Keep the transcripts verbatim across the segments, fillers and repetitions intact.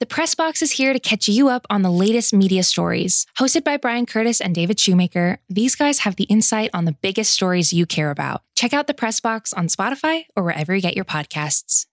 The Press Box is here to catch you up on the latest media stories. Hosted by Brian Curtis and David Shoemaker, these guys have the insight on the biggest stories you care about. Check out The Press Box on Spotify or wherever you get your podcasts.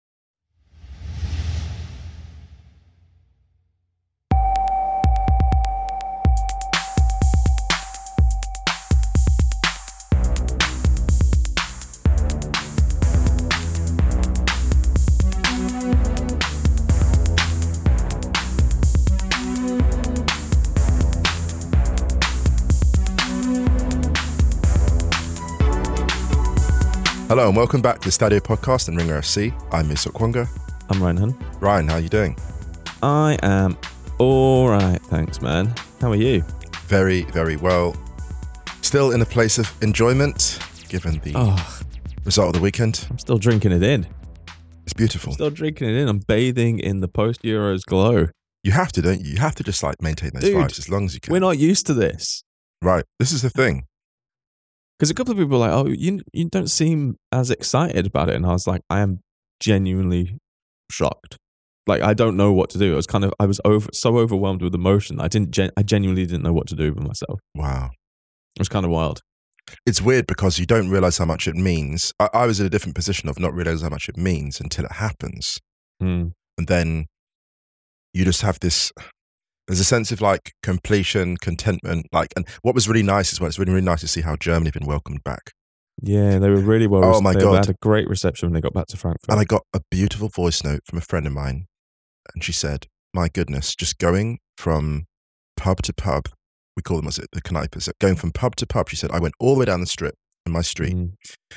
Hello and welcome back to the Stadio Podcast and Ringer F C. I'm Musa Okwonga. I'm Ryan Hun. Ryan, how are you doing? I am all right, thanks, man. How are you? Very, very well. Still in a place of enjoyment, given the oh, result of the weekend. I'm still drinking it in. It's beautiful. I'm still drinking it in. I'm bathing in the post-Euros glow. You have to, don't you? You have to just like maintain those Dude, vibes as long as you can. We're not used to this. Right. This is the thing. Because a couple of people were like, oh, you you don't seem as excited about it. And I was like, I am genuinely shocked. Like, I don't know what to do. I was kind of, I was over so overwhelmed with emotion. I didn't, gen- I genuinely didn't know what to do with myself. Wow. It was kind of wild. It's weird because you don't realize how much it means. I, I was in a different position of not realizing how much it means until it happens. Mm. And then you just have this, there's a sense of like completion, contentment, like, and what was really nice as well, it's really, really nice to see how Germany have been welcomed back. Yeah, they were really well. Oh my they God. had a great reception when they got back to Frankfurt. And I got a beautiful voice note from a friend of mine. And she said, my goodness, just going from pub to pub, we call them, was it the Kneippers, going from pub to pub, she said, I went all the way down the strip in my street. Mm.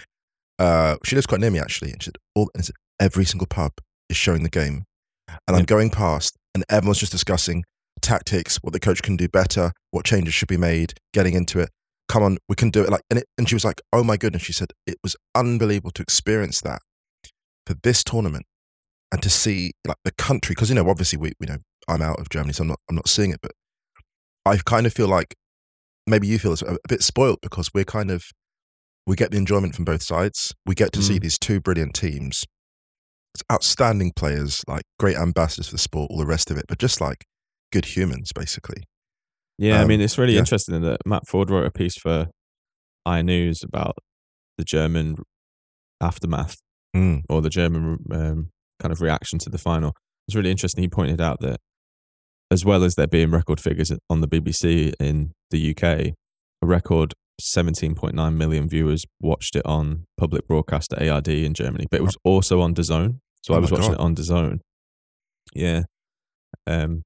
Uh, she lives quite near me actually. And she said, all, and said, every single pub is showing the game. And Yeah. I'm going past and everyone's just discussing tactics, what the coach can do better, what changes should be made, getting into it. Come on, we can do it. Like, and, it, and she was like, oh my goodness. She said, it was unbelievable to experience that for this tournament and to see like the country. Cause you know, obviously we, you know, I'm out of Germany, so I'm not, I'm not seeing it, but I kind of feel like maybe you feel a, a bit spoiled because we're kind of, we get the enjoyment from both sides. We get to mm. see these two brilliant teams. It's outstanding players, like great ambassadors for the sport, all the rest of it, but just like good humans, basically. Yeah, um, I mean, it's really yeah. interesting that Matt Ford wrote a piece for iNews about the German aftermath mm. or the German um, kind of reaction to the final. It's really interesting. He pointed out that as well as there being record figures on the B B C in the U K, a record seventeen point nine million viewers watched it on public broadcast at A R D in Germany, but it was also on DAZN. So oh I was watching God. it on DAZN. Yeah. Um,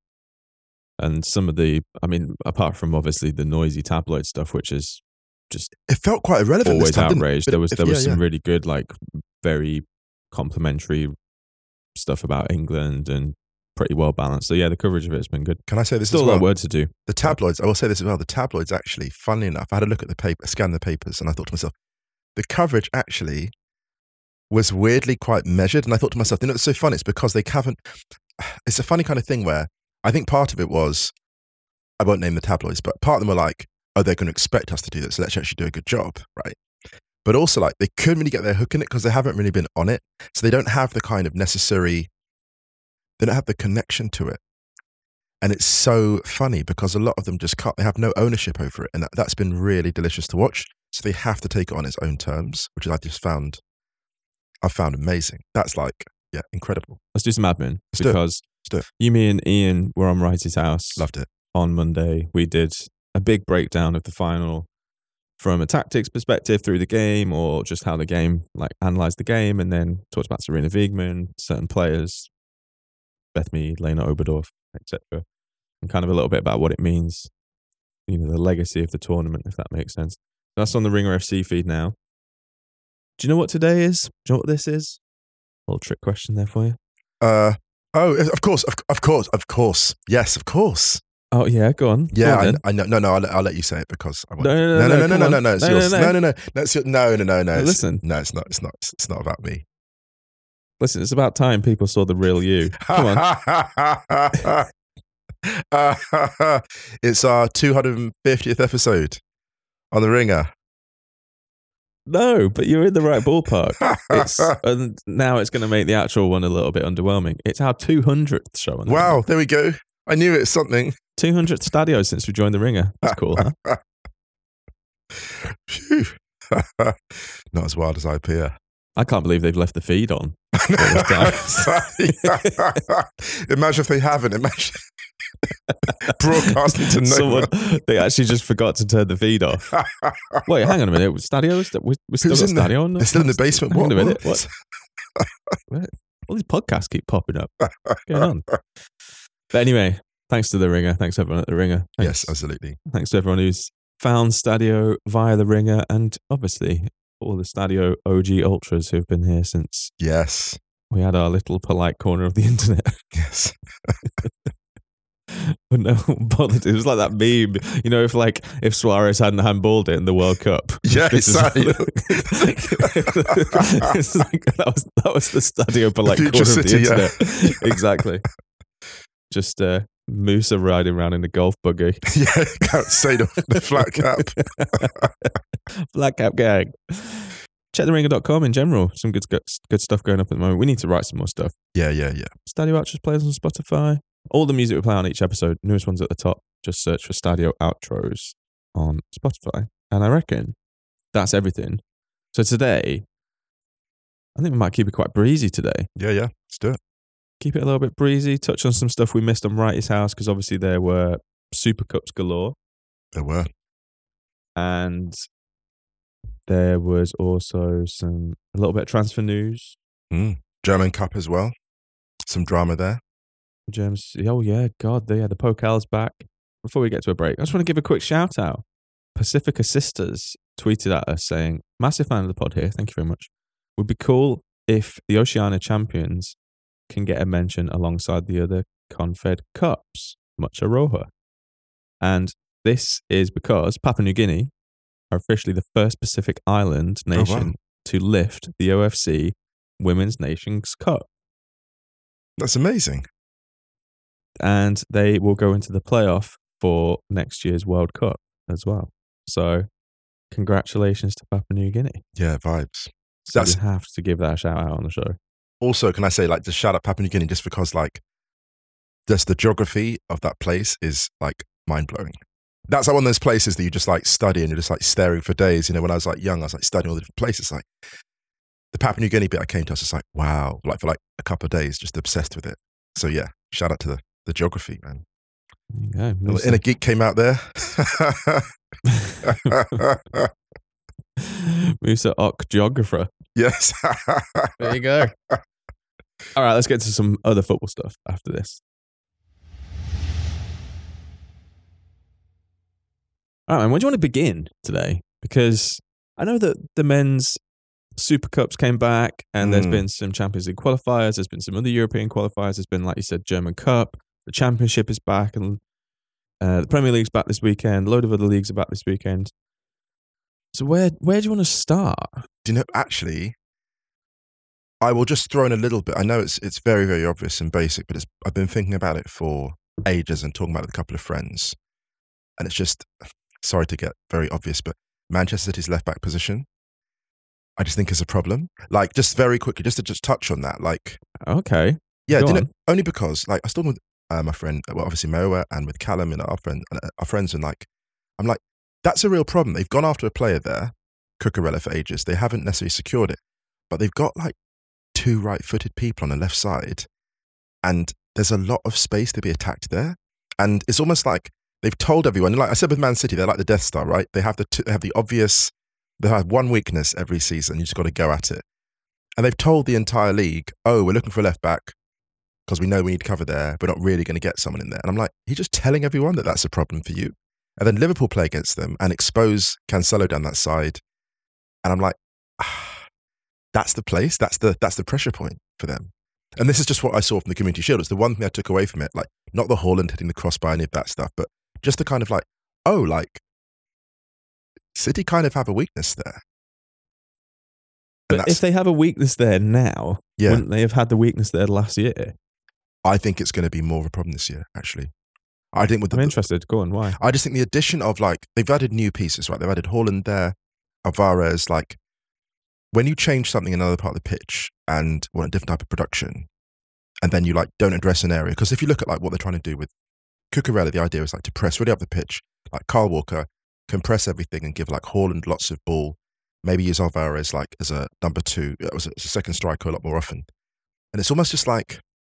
and some of the, I mean, apart from obviously the noisy tabloid stuff, which is just it felt quite irrelevant. Always this time, outraged. There was if, there was yeah, some yeah. really good, like very complimentary stuff about England and pretty well balanced. So yeah, the coverage of it has been good. Can I say this Still as a well? lot of work to do. The tabloids, I will say this as well, the tabloids actually, funnily enough, I had a look at the paper, scanned the papers, and I thought to myself, the coverage actually was weirdly quite measured. And I thought to myself, you know, it's so funny. It's because they haven't, it's a funny kind of thing where I think part of it was, I won't name the tabloids, but part of them were like, oh, they're going to expect us to do this, so let's actually do a good job, right? But also like, they couldn't really get their hook in it because they haven't really been on it. So they don't have the kind of necessary, they don't have the connection to it. And it's so funny because a lot of them just can't, they have no ownership over it. And that, that's been really delicious to watch. So they have to take it on its own terms, which I just found, I found amazing. That's like, yeah, incredible. Let's do some admin Let's do it. because Let's do it. you, me and Ian were on Wrighty's house. Loved it. On Monday. We did a big breakdown of the final from a tactics perspective through the game or just how the game, like analysed the game, and then talked about Serena Wiegmann, certain players, Beth Mead, Lena Oberdorf, et cetera. And kind of a little bit about what it means, you know, the legacy of the tournament, if that makes sense. That's on the Ringer F C feed now. Do you know what today is? Do you know what this is? A little trick question there for you. Uh, oh, of course, of, of course, of course. Yes, of course. Oh, yeah, go on. Yeah, go on, I, I know. No, no, I'll, I'll let you say it because I want no, no, no, no, no, no, no, no, no, no, it's no, yours. no, No, no, no, no, no, it's your, no, no, no, no. It's, listen. No, it's not, it's not, it's not about me. Listen, it's about time people saw the real you. Come on. uh, it's our two hundred fiftieth episode on The Ringer. No, but you're in the right ballpark. It's, and now it's going to make the actual one a little bit underwhelming. It's our two hundredth show. On the Wow, Ringer. there we go. I knew it was something. two hundredth Stadio since we joined the Ringer. That's cool, huh? Phew. Not as wild as I appear. I can't believe they've left the feed on. Imagine if they haven't. Imagine broadcasting to no Someone, one. they actually just forgot to turn the feed off. Wait, hang on a minute. Stadio? We're, we're still Who's got in the- Stadio on? They're still in the basement. Hang What? on a minute. What? What? All these podcasts keep popping up. What's going on? But anyway, thanks to the Ringer. Thanks everyone at the Ringer. Thanks. Yes, absolutely. Thanks to everyone who's found Stadio via the Ringer, and obviously all the Stadio O G ultras who've been here since Yes. we had our little polite corner of the internet. Yes. But no one bothered. It was like that meme, you know, if like if Suarez hadn't handballed it in the World Cup. Yeah, This is- exactly. It's like, that was that was the Stadio polite Future corner City, of the yeah. internet. Exactly. Just uh, Musa riding around in the golf buggy. Yeah, can't say the, the flat cap. Black Cap Gang. Check the ringer dot com in general. Some good, good good stuff going up at the moment. We need to write some more stuff. Yeah, yeah, yeah. Stadio Outros plays on Spotify. All the music we play on each episode, newest ones at the top, just search for Stadio Outros on Spotify. And I reckon that's everything. So today, I think we might keep it quite breezy today. Yeah, yeah. Let's do it. Keep it a little bit breezy, touch on some stuff we missed on Righty's house, because obviously there were Super Cups galore. There were. And there was also some, a little bit of transfer news. Mm. German Cup as well. Some drama there. James, oh yeah, God, yeah, the Pokal's back. Before we get to a break, I just want to give a quick shout out. Pacifica Sisters tweeted at us saying, massive fan of the pod here, thank you very much. Would be cool if the Oceania champions can get a mention alongside the other Confed Cups. Much aroha. And this is because Papua New Guinea are officially the first Pacific Island nation Oh, wow. to lift the O F C Women's Nations Cup. That's amazing. And they will go into the playoff for next year's World Cup as well. So, congratulations to Papua New Guinea. Yeah, vibes. So That's- we have to give that a shout out on the show. Also, can I say, like, just shout out Papua New Guinea just because, like, just the geography of that place is, like, mind-blowing. That's like one of those places that you just, like, study and you're just, like, staring for days. You know, when I was, like, young, I was, like, studying all the different places. Like, the Papua New Guinea bit I came to, I was just like, wow. Like, for, like, a couple of days, just obsessed with it. So, yeah, shout out to the, the geography, man. There you go. Little Inner Geek came out there. Musa Ok Geographer. Yes. There you go. All right, let's get to some other football stuff after this. All right, man, where do you want to begin today? Because I know that the men's Super Cups came back and there's Mm. been some Champions League qualifiers. There's been some other European qualifiers. There's been, like you said, German Cup. The Championship is back and uh, the Premier League's back this weekend. A load of other leagues are back this weekend. So where where do you want to start? Do you know, actually, I will just throw in a little bit. I know it's it's very, very obvious and basic, but it's, I've been thinking about it for ages and talking about it with a couple of friends. And it's just, sorry to get very obvious, but Manchester City's left back position, I just think is a problem. Like, just very quickly, just to just touch on that. Like, Okay. yeah, Go do you know, on. only because, like, I was talking with uh, my friend, well, obviously Moa, and with Callum and our friend, uh, our friends, and like, I'm like, that's a real problem. They've gone after a player there, Cucurella, for ages. They haven't necessarily secured it, but they've got like two right-footed people on the left side, and there's a lot of space to be attacked there. And it's almost like they've told everyone. Like I said with Man City, they're like the Death Star, right? They have the two, they have the obvious. They have one weakness every season. You just got to go at it. And they've told the entire league, "Oh, we're looking for a left back because we know we need cover there. We're not really going to get someone in there." And I'm like, "You're just telling everyone that that's a problem for you." And then Liverpool play against them and expose Cancelo down that side. And I'm like, ah, that's the place. That's the that's the pressure point for them. And this is just what I saw from the Community Shield. It's the one thing I took away from it. Like, not the Haaland hitting the crossbar, any of that stuff, but just the kind of like, oh, like, City kind of have a weakness there. And But that's- if they have a weakness there now, Yeah. wouldn't they have had the weakness there last year? I think it's going to be more of a problem this year, actually. I think with the, I'm interested. Go on. Why? I just think the addition of, like, they've added new pieces, right? They've added Haaland there, Alvarez, like, when you change something in another part of the pitch and want a different type of production, and then you like don't address an area, because if you look at like what they're trying to do with Cucurella, the idea is like to press really up the pitch, like Kyle Walker, compress everything and give like Haaland lots of ball, maybe use Alvarez like as a number two, as a, as a second striker a lot more often. And it's almost just like,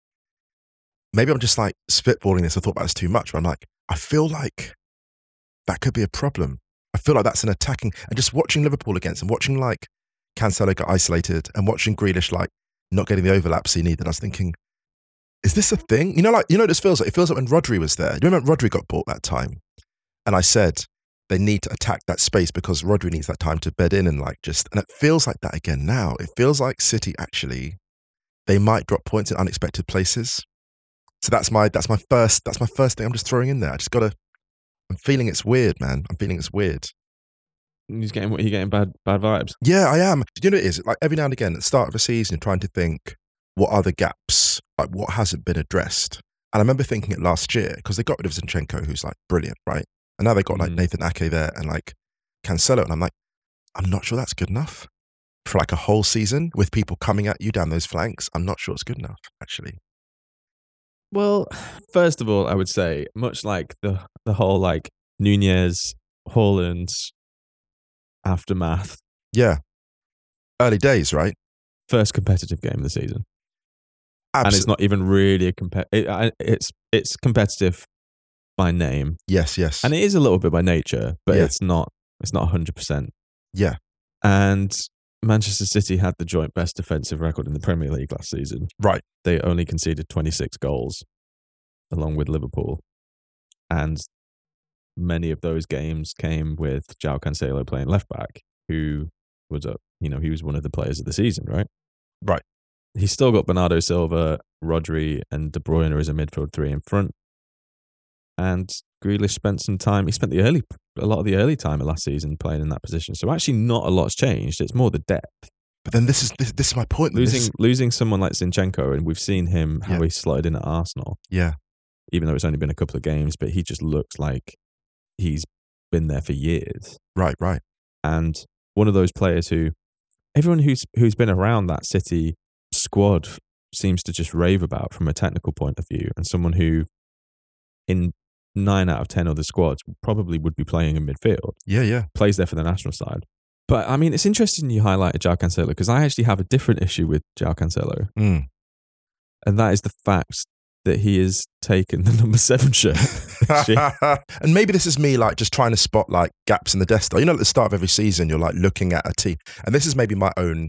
maybe I'm just like spitballing this, I thought about this too much, but I'm like, I feel like that could be a problem. I feel like that's an attacking, and just watching Liverpool against and watching like Cancelo get isolated and watching Grealish like not getting the overlaps he needed, I was thinking, is this a thing? You know, like, you know what this feels like? It feels like when Rodri was there. Do you remember Rodri got bought that time? And I said, they need to attack that space because Rodri needs that time to bed in and like just, and it feels like that again now. It feels like City actually, they might drop points in unexpected places. So that's my, that's my first, that's my first thing I'm just throwing in there. I just gotta, I'm feeling it's weird, man. I'm feeling it's weird. He's getting, you're getting bad, bad vibes. Yeah, I am. Do you know what it is? Like every now and again at the start of a season, you're trying to think, what are the gaps? Like what hasn't been addressed? And I remember thinking it last year because they got rid of Zinchenko, who's like brilliant, right? And now they got like mm. Nathan Ake there and like Cancelo. And I'm like, I'm not sure that's good enough for like a whole season with people coming at you down those flanks. I'm not sure it's good enough, actually. Well, first of all, I would say, much like the, the whole like Nunez, Haaland aftermath. Yeah. Early days, right? First competitive game of the season. Absolutely. And it's not even really a compet. It, it's it's competitive by name. Yes, yes. And it is a little bit by nature, but yeah. it's not. It's not a hundred percent. Yeah. And Manchester City had the joint best defensive record in the Premier League last season. Right. They only conceded twenty-six goals, along with Liverpool, and many of those games came with João Cancelo playing left back, who was a you know he was one of the players of the season, right? Right. He's still got Bernardo Silva, Rodri, and De Bruyne as a midfield three in front. And Grealish spent some time. He spent the early, a lot of the early time of last season playing in that position. So actually, not a lot's changed. It's more the depth. But then this is this, this is my point. Losing is... losing someone like Zinchenko, and we've seen him how yeah. he slotted in at Arsenal. Yeah. Even though it's only been a couple of games, but he just looks like he's been there for years. Right, right. And one of those players who everyone who's who's been around that City squad seems to just rave about from a technical point of view, and someone who in nine out of ten other squads probably would be playing in midfield. Yeah, yeah. Plays there for the national side. But I mean, it's interesting you highlighted João Cancelo because I actually have a different issue with João Cancelo. Mm. And that is the fact that he has taken the number seven shirt. And maybe this is me like just trying to spot like gaps in the Death Star. You know, at the start of every season, you're like looking at a team. And this is maybe my own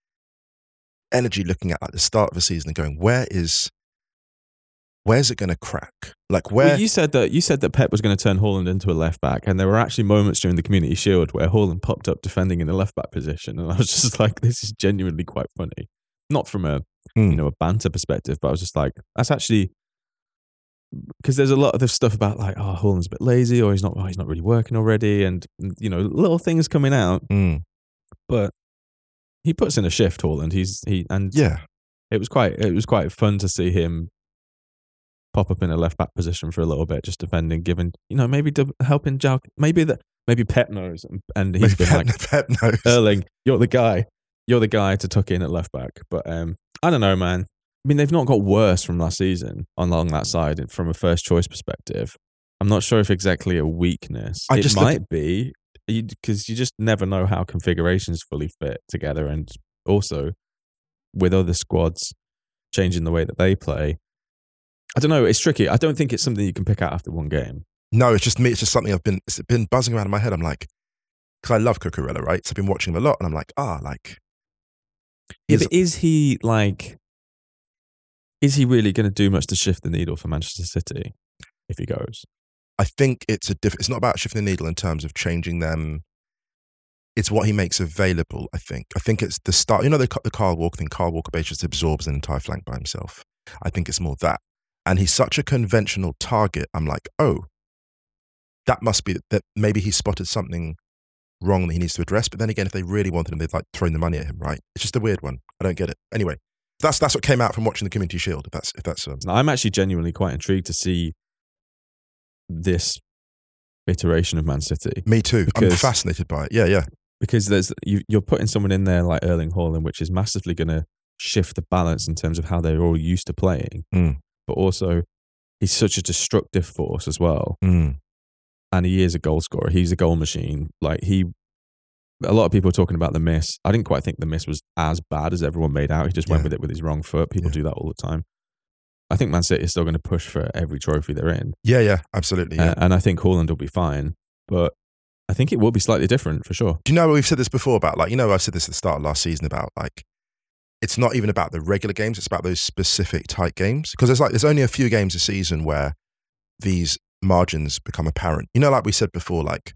energy looking at like the start of a season and going, where is, where's it going to crack? Like where? Well, you said that you said that Pep was going to turn Haaland into a left back, and there were actually moments during the Community Shield where Haaland popped up defending in the left back position, and I was just like, this is genuinely quite funny. Not from a mm. you know a banter perspective, but I was just like, that's actually because there's a lot of this stuff about like, oh, Haaland's a bit lazy, or he's not, oh, he's not really working already, and you know, little things coming out, mm. but. He puts in a shift, Haaland. He's he and yeah, it was quite it was quite fun to see him pop up in a left back position for a little bit, just defending, giving you know maybe helping João. Maybe that maybe Pep knows, and he's maybe been Pep, like Pep knows. Erling, you're the guy, you're the guy to tuck in at left back. But um, I don't know, man. I mean, they've not got worse from last season along that side from a first choice perspective. I'm not sure if exactly a weakness. I it just might look- be. Because you, you just never know how configurations fully fit together, and also with other squads changing the way that they play. I don't know. It's tricky. I don't think it's something you can pick out after one game. No, it's just me. It's just something I've been it's been buzzing around in my head. I'm like, because I love Cucurella, right? So I've been watching him a lot, and I'm like, ah, like. Yeah, but is he like? Is he really going to do much to shift the needle for Manchester City if he goes? I think it's a diff- it's not about shifting the needle in terms of changing them. It's what he makes available, I think. I think it's the start. You know, the, the Kyle Walker thing. Kyle Walker basically just absorbs an entire flank by himself. I think it's more that. And he's such a conventional target. I'm like, oh, that must be that maybe he spotted something wrong that he needs to address. But then again, if they really wanted him, they'd like thrown the money at him, right? It's just a weird one. I don't get it. Anyway, that's that's what came out from watching the Community Shield. If that's if that's. Um... I'm actually genuinely quite intrigued to see this iteration of Man City. Me too. Because, I'm fascinated by it. Yeah, yeah. because there's you, you're putting someone in there like Erling Haaland, which is massively going to shift the balance in terms of how they're all used to playing. Mm. But also, he's such a destructive force as well. Mm. And he is a goal scorer. He's a goal machine. Like he, a lot of people are talking about the miss. I didn't quite think the miss was as bad as everyone made out. He just went Yeah. with it with his wrong foot. People Yeah. do that all the time. I think Man City is still going to push for every trophy they're in. Yeah, yeah, absolutely. Yeah. Uh, and I think Haaland will be fine. But I think it will be slightly different for sure. Do you know, we've said this before about, like, you know, I said this at the start of last season about, like, it's not even about the regular games, it's about those specific tight games. Because there's like, there's only a few games a season where these margins become apparent. You know, like we said before, like,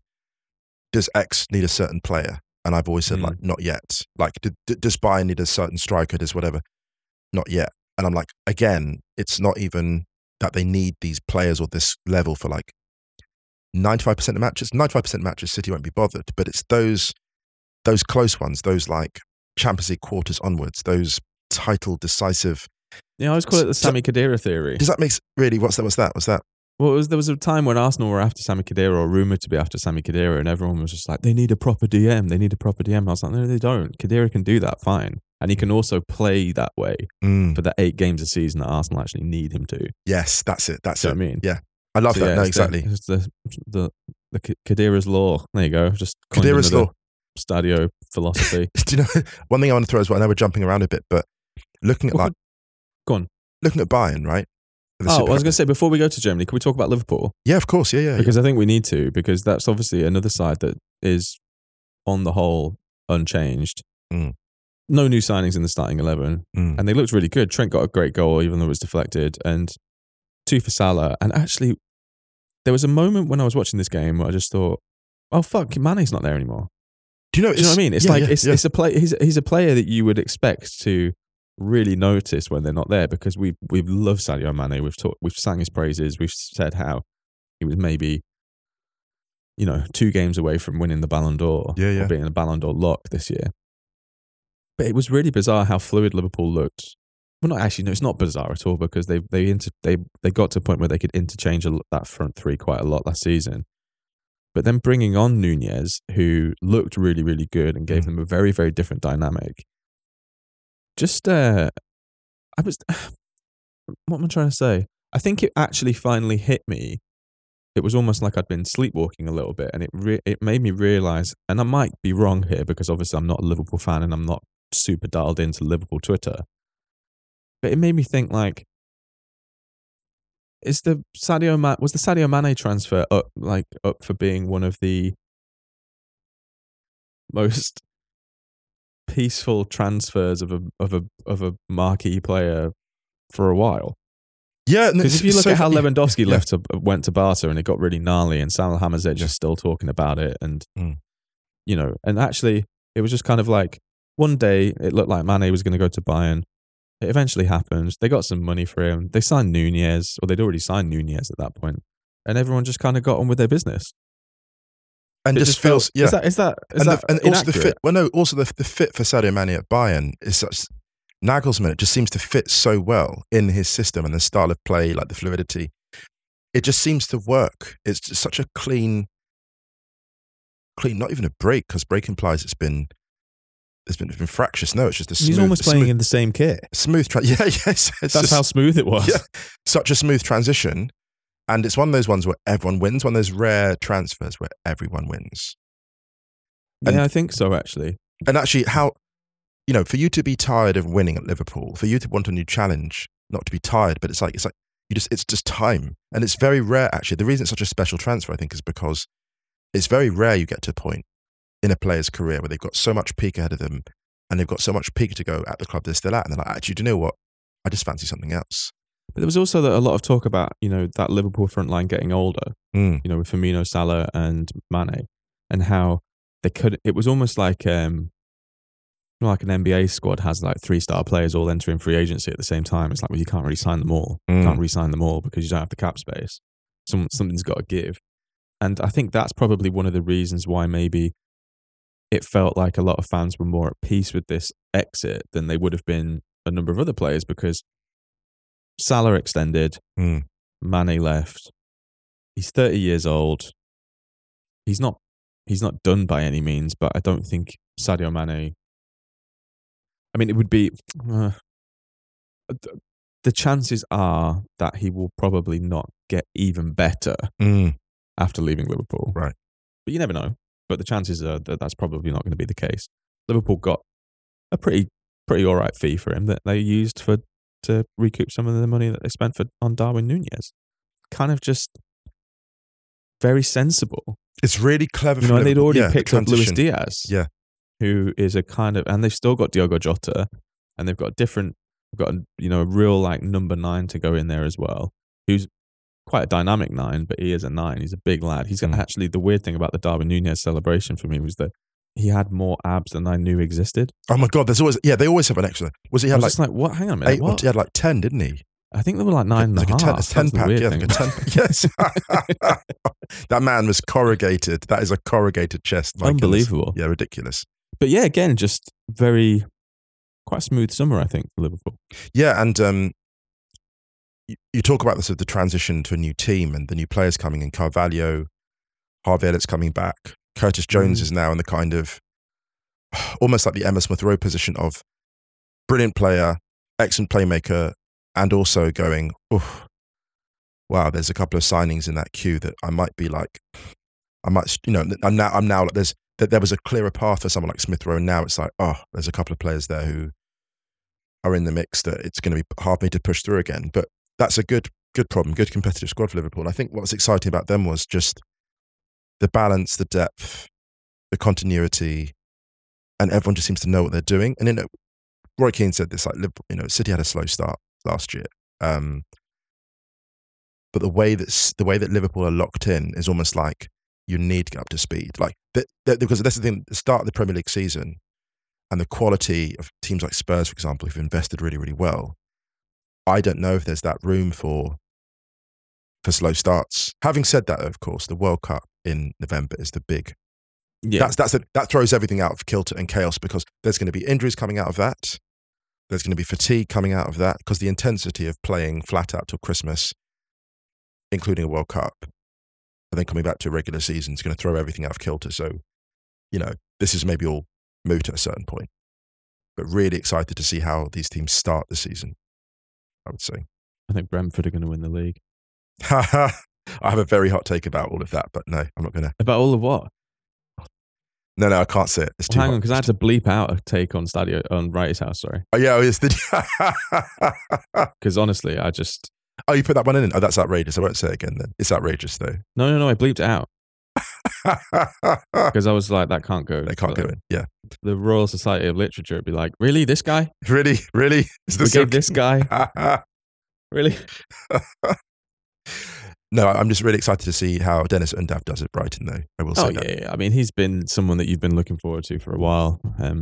does X need a certain player? And I've always said, Mm. like, not yet. Like, d- d- does Bayern need a certain striker? Does whatever? Not yet. And I'm like, again, it's not even that they need these players or this level for like ninety-five percent of matches. ninety-five percent of matches, City won't be bothered. But it's those those close ones, those like Champions League quarters onwards, those title decisive. Yeah, I always call it the So- Sami Khedira theory. Does that make s- really? What's that? What's that? What's that? Well, it was, there was a time when Arsenal were after Sami Khedira or rumoured to be after Sami Khedira, and everyone was just like, they need a proper D M. They need a proper D M. And I was like, no, they don't. Khedira can do that fine. And he can also play that way Mm. for the eight games a season that Arsenal actually need him to. Yes, that's it. That's Do you it. know what I mean? Yeah. I love So, that. yeah, No, it's the- exactly. It's the, the, the K- Khedira's law. There you go. Just coined Khedira's another law. Stadio philosophy. Do you know one thing I want to throw as well? I know we're jumping around a bit, but looking at Well, like Go on. looking at Bayern, right? The Oh, I Super was Cup- going to say, before we go to Germany, can we talk about Liverpool? yeah, of course. Yeah, yeah. Because I think we need to, because that's obviously another side that is, on the whole, unchanged. Mm. No new signings in the starting eleven, yeah. Mm. and they looked really good. Trent got a great goal, even though it was deflected, and two for Salah. And actually, there was a moment when I was watching this game where I just thought, oh, fuck, Mane's not there anymore. Do you know? Do you know what I mean? It's yeah, like, yeah, it's, yeah. it's a play. He's, he's a player that you would expect to really notice when they're not there, because we we've loved Sadio Mane. We've talked, we've sang his praises. We've said how he was maybe, you know, two games away from winning the Ballon d'Or, Yeah, yeah. or being a Ballon d'Or lock this year. But it was really bizarre how fluid Liverpool looked. Well, not actually, no, it's not bizarre at all, because they they inter, they they got to a point where they could interchange a, lo- that front three quite a lot last season. But then bringing on Nunez, who looked really, really good and gave Mm. them a very, very different dynamic. Just, uh, I was, what am I trying to say? I think it actually finally hit me. It was almost like I'd been sleepwalking a little bit, and it re- it made me realize, and I might be wrong here because obviously I'm not a Liverpool fan and I'm not super dialed into Liverpool Twitter, but it made me think, like, is the Sadio Ma- was the Sadio Mane transfer up like up for being one of the most peaceful transfers of a of a of a marquee player for a while? Yeah, no, Because if you it's look so at how funny. Lewandowski Yeah. left to, went to Barca and it got really gnarly, and Salah Hammer's is still talking about it, and Mm. you know, and actually it was just kind of like one day it looked like Mane was going to go to Bayern. It eventually happened. They got some money for him. They signed Nunez, or they'd already signed Nunez at that point, and everyone just kind of got on with their business. and It just felt- feels yeah. Is that is that is and that the, and also the inaccurate? fit. Well, no, also the the fit for Sadio Mane at Bayern is such. Nagelsmann, it just seems to fit so well in his system and the style of play, like the fluidity. It just seems to work. It's just such a clean, clean. Not even a break, because break implies it's been, it's been, it's been fractious. No, it's just a smooth. He's almost playing smooth, in the same kit. smooth. Tra- yeah, yes. It's That's just- how smooth it was. Yeah, such a smooth transition, and it's one of those ones where everyone wins. One of those rare transfers where everyone wins. And- yeah, I think so, actually. And actually, how, you know, for you to be tired of winning at Liverpool, for you to want a new challenge, not to be tired, but it's like, it's like, you just, it's just time. And it's very rare, actually. The reason it's such a special transfer, I think, is because it's very rare you get to a point in a player's career where they've got so much peak ahead of them and they've got so much peak to go at the club they're still at. And they're like, actually, do you know what? I just fancy something else. But there was also a lot of talk about, you know, that Liverpool front line getting older, Mm. you know, with Firmino, Salah and Mane, and how they could, it was almost like, um, you know, like an N B A squad has like three star players all entering free agency at the same time. It's like, well, you can't really sign them all. You Mm. can't re-sign them all because you don't have the cap space. Some, something's got to give. And I think that's probably one of the reasons why maybe it felt like a lot of fans were more at peace with this exit than they would have been a number of other players, because Salah extended, Mm. Mane left. He's thirty years old. He's not he's not done by any means, but I don't think Sadio Mane. I mean, it would be uh, the chances are that he will probably not get even better Mm. after leaving Liverpool. Right. But you never know. But the chances are that that's probably not going to be the case. Liverpool got a pretty pretty all right fee for him that they used for to recoup some of the money that they spent for on Darwin Núñez. Kind of just very sensible. It's really clever. You for know, and they'd Liverpool. already Yeah, picked the up Luis transition. Diaz, Yeah. who is a kind of, and they've still got Diogo Jota, and they've got different, they've got a, you know, a real like number nine to go in there as well, who's quite a dynamic nine, but he is a nine. He's a big lad. He's got, Mm. actually, the weird thing about the Darwin Núñez celebration for me was that he had more abs than I knew existed. Oh my God, there's always, yeah, they always have an extra. Was he I had was like, just like, what? Hang on a minute. eight, or What? he had like ten, didn't he? I think they were like nine and a like half. a ten, a ten That's the pack, weird yeah, thing. like a ten. Yes. That man was corrugated. That is a corrugated chest. My goodness. Unbelievable. Yeah, ridiculous. But yeah, again, just very, quite a smooth summer, I think, for Liverpool. Yeah, and um, you, you talk about this of the transition to a new team and the new players coming in. Carvalho, Harvey Elliott's coming back. Curtis Jones Mm. is now in the kind of almost like the Emma Smith Rowe position of brilliant player, excellent playmaker, and also going, oh, wow, there's a couple of signings in that queue that I might be like, I might, you know, I'm now, I'm now like, there's, that there was a clearer path for someone like Smith Rowe. And now it's like, oh, there's a couple of players there who are in the mix that it's going to be hard for me to push through again. But that's a good, good problem, good competitive squad for Liverpool. And I think what was exciting about them was just the balance, the depth, the continuity, and everyone just seems to know what they're doing. And you know, Roy Keane said this, like, Liverpool, you know, City had a slow start last year. Um, but the way that the way that Liverpool are locked in is almost like you need to get up to speed. Like that, that, because that's the thing. The start of the Premier League season and the quality of teams like Spurs, for example, who've invested really, really well. I don't know if there's that room for for slow starts. Having said that, of course, the World Cup in November is the big. Yeah. That's that's a, that throws everything out of kilter and chaos because there's going to be injuries coming out of that. There's going to be fatigue coming out of that because the intensity of playing flat out till Christmas, including a World Cup, and then coming back to a regular season is going to throw everything out of kilter. So, you know, this is maybe all moot at a certain point. But really excited to see how these teams start the season, I would say. I think Brentford are going to win the league. I have a very hot take about all of that, but no, I'm not going to. About all of what? No, no, I can't say it. It's too Well, hang hot. on, because I had to bleep out a take on Stadio on Wrighty's House. Sorry, Oh, yeah, oh, it's the. because honestly, I just Oh, you put that one in? Oh, that's outrageous. I won't say it again then. It's outrageous, though. no, no, no. I bleeped it out because I was like, that can't go. They can't go in. Yeah. The Royal Society of Literature would be like, really, this guy? Really? Really? Is We this gave okay? this guy really? No, I'm just really excited to see how Dennis Undav does at Brighton, though. I will say Oh that. yeah, yeah. I mean, he's been someone that you've been looking forward to for a while. Um,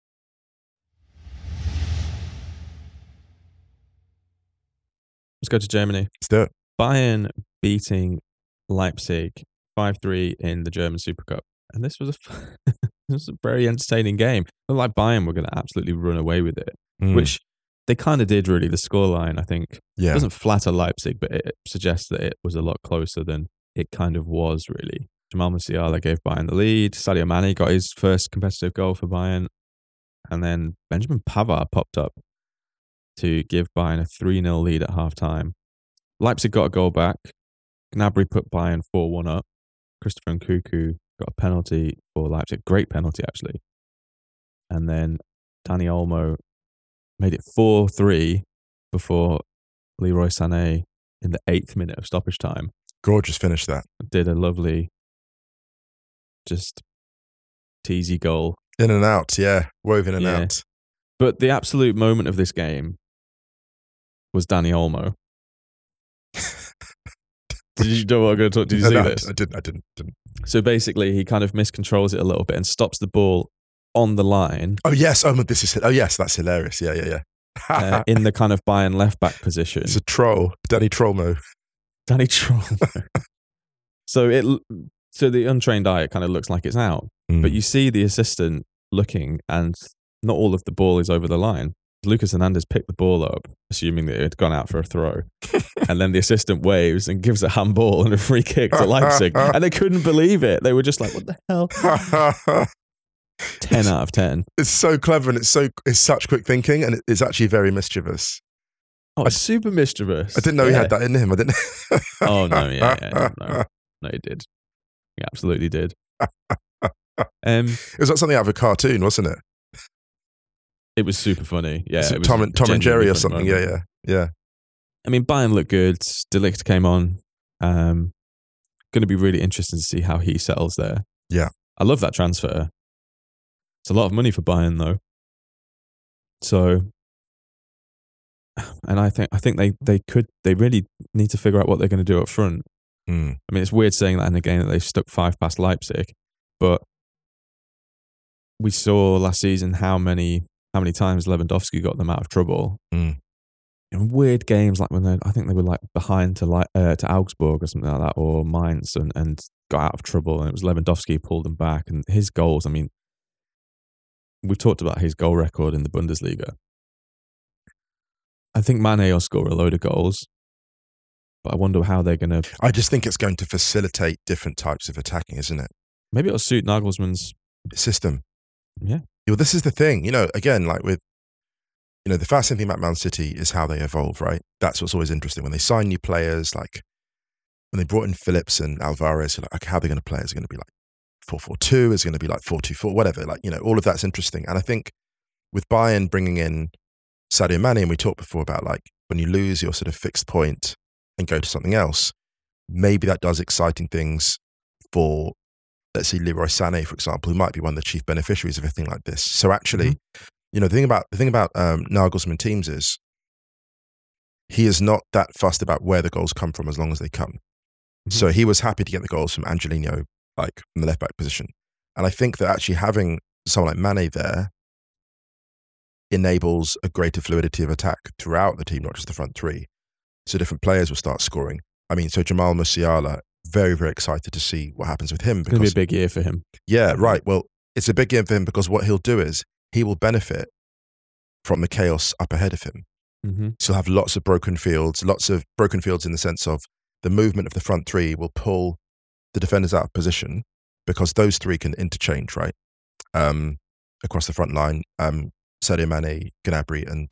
let's go to Germany. Let's do it. Bayern beating Leipzig five three in the German Super Cup. And this was a, this was a very entertaining game. It looked like Bayern were going to absolutely run away with it, Mm. which they kind of did really. The scoreline, I think, yeah. doesn't flatter Leipzig, but it suggests that it was a lot closer than it kind of was, really. Jamal Musiala gave Bayern the lead. Sadio Mane got his first competitive goal for Bayern. And then Benjamin Pavard popped up to give Bayern a three nil lead at half-time. Leipzig got a goal back. Gnabry put Bayern four one up. Christopher Nkunku got a penalty for Leipzig. Great penalty, actually. And then Dani Olmo made it four three before Leroy Sané in the eighth minute of stoppage time Gorgeous finish, that. did a lovely, just teasy goal. In and out, yeah. Wove in and Yeah. out. But the absolute moment of this game was Dani Olmo. Did you know what I'm going to talk? Did you see No, this? I didn't. I didn't. didn't. So basically, he kind of miscontrols it a little bit and stops the ball on the line Oh, yes. Oh, this is. Oh, yes. That's hilarious. Yeah, yeah, yeah. uh, in the kind of Bayern left back position. It's a troll. Danny Trollmo. Danny Trollmo. so it, so the untrained eye, it kind of looks like it's out, Mm. but you see the assistant looking, and not all of the ball is over the line. Lucas Hernandez picked the ball up, assuming that it had gone out for a throw. And then the assistant waves and gives a handball and a free kick to Leipzig. And they couldn't believe it. They were just like, what the hell? ten out of ten. It's so clever and it's so it's such quick thinking and it's actually very mischievous. Oh, it's super mischievous. I didn't know yeah. he had that in him. I didn't. Oh, no, yeah, yeah. No, no, he did. He absolutely did. Um, it was like something out of a cartoon, wasn't it? It was super funny. Yeah. It was Tom, and, Tom and Jerry or something. Moment. Yeah, yeah, yeah. I mean, Bayern looked good. De Ligt came on. Um, going to be really interesting to see how he settles there. Yeah. I love that transfer. It's a lot of money for Bayern, though. So, and I think I think they, they could they really need to figure out what they're going to do up front. Mm. I mean, it's weird saying that in a game that they've stuck five past Leipzig, but we saw last season how many how many times Lewandowski got them out of trouble. Mm. In weird games, like when they I think they were like behind to like uh, to Augsburg or something like that, or Mainz, and, and got out of trouble, and it was Lewandowski who pulled them back. And his goals, I mean, we've talked about his goal record in the Bundesliga. I think Mane will score a load of goals, but I wonder how they're going to... I just think it's going to facilitate different types of attacking, isn't it? Maybe it'll suit Nagelsmann's... system. Yeah. Well, this is the thing, you know, again, like with, you know, the fascinating thing about Man City is how they evolve, right? That's what's always interesting. When they sign new players, like when they brought in Phillips and Alvarez, you're like, okay, how are they going to play? Is it going to be like four four two? Is it going to be like four two four? Whatever. Like, you know, all of that's interesting. And I think with Bayern bringing in Sadio Mane, and we talked before about like when you lose your sort of fixed point and go to something else, maybe that does exciting things for, let's say, Leroy Sané, for example, who might be one of the chief beneficiaries of a thing like this. So actually, mm-hmm. you know, the thing about the thing about um, Nagelsmann teams is he is not that fussed about where the goals come from as long as they come. Mm-hmm. So he was happy to get the goals from Angelino, like from the left back position. And I think that actually having someone like Mane there enables a greater fluidity of attack throughout the team, not just the front three. So different players will start scoring. I mean, so Jamal Musiala, very, very excited to see what happens with him. It's going to be a big year for him. Yeah, right. Well, it's a big year for him because what he'll do is he will benefit from the chaos up ahead of him. Mm-hmm. So he'll have lots of broken fields, lots of broken fields in the sense of the movement of the front three will pull the defenders out of position because those three can interchange, right? Um, across the front line, um, Sadio Mane, Gnabry, and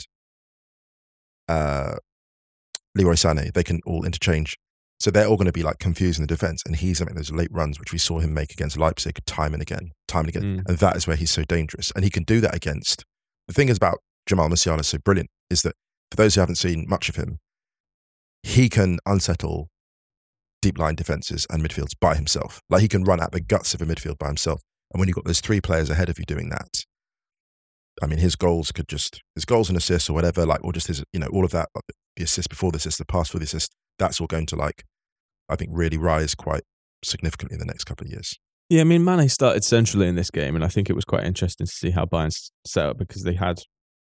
uh, Leroy Sané, they can all interchange. So they're all going to be like confusing the defense. And he's making those late runs, which we saw him make against Leipzig time and again, time and again. Mm. And that is where he's so dangerous. And he can do that against. The thing is about Jamal Musiala so brilliant is that for those who haven't seen much of him, he can unsettle deep line defenses and midfields by himself. Like he can run at the guts of a midfield by himself. And when you've got those three players ahead of you doing that, I mean, his goals could just, his goals and assists or whatever, like, or just his, you know, all of that, like the assist before the assist, the pass for the assist, that's all going to like, I think really rise quite significantly in the next couple of years. Yeah, I mean, Mane started centrally in this game, and I think it was quite interesting to see how Bayern set up because they had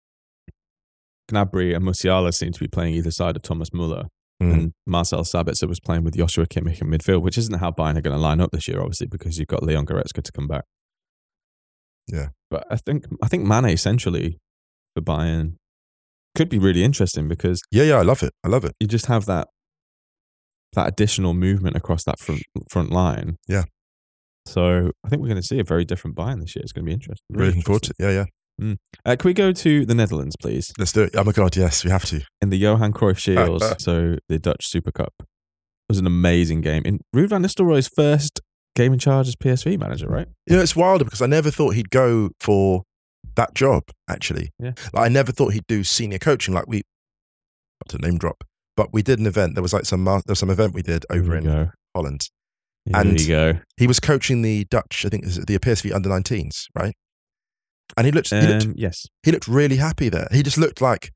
Gnabry and Musiala seemed to be playing either side of Thomas Müller, mm. and Marcel Sabitzer was playing with Joshua Kimmich in midfield, which isn't how Bayern are going to line up this year, obviously, because you've got Leon Goretzka to come back. Yeah, but I think I think Mane essentially for Bayern could be really interesting because yeah, yeah, I love it. I love it. You just have that that additional movement across that front front line. Yeah. So I think we're going to see a very different Bayern this year. It's going to be interesting. Really, really looking forward to it. Yeah, yeah. Mm. Uh, can we go to the Netherlands, please? Let's do it. Oh my God, yes, we have to. In the Johan Cruyff Shield, uh, uh. so the Dutch Super Cup. It was an amazing game. In Ruud van Nistelrooy's first game in charge as P S V manager, right? You know, it's wilder because I never thought he'd go for that job, actually. Yeah. Like, I never thought he'd do senior coaching. Like we, not to name drop, but we did an event. There was like some, there was some event we did over in go. Holland. Here and you go. He was coaching the Dutch, I think it was the P S V under nineteens, right? And he looked, um, he looked, yes, he looked really happy there. He just looked like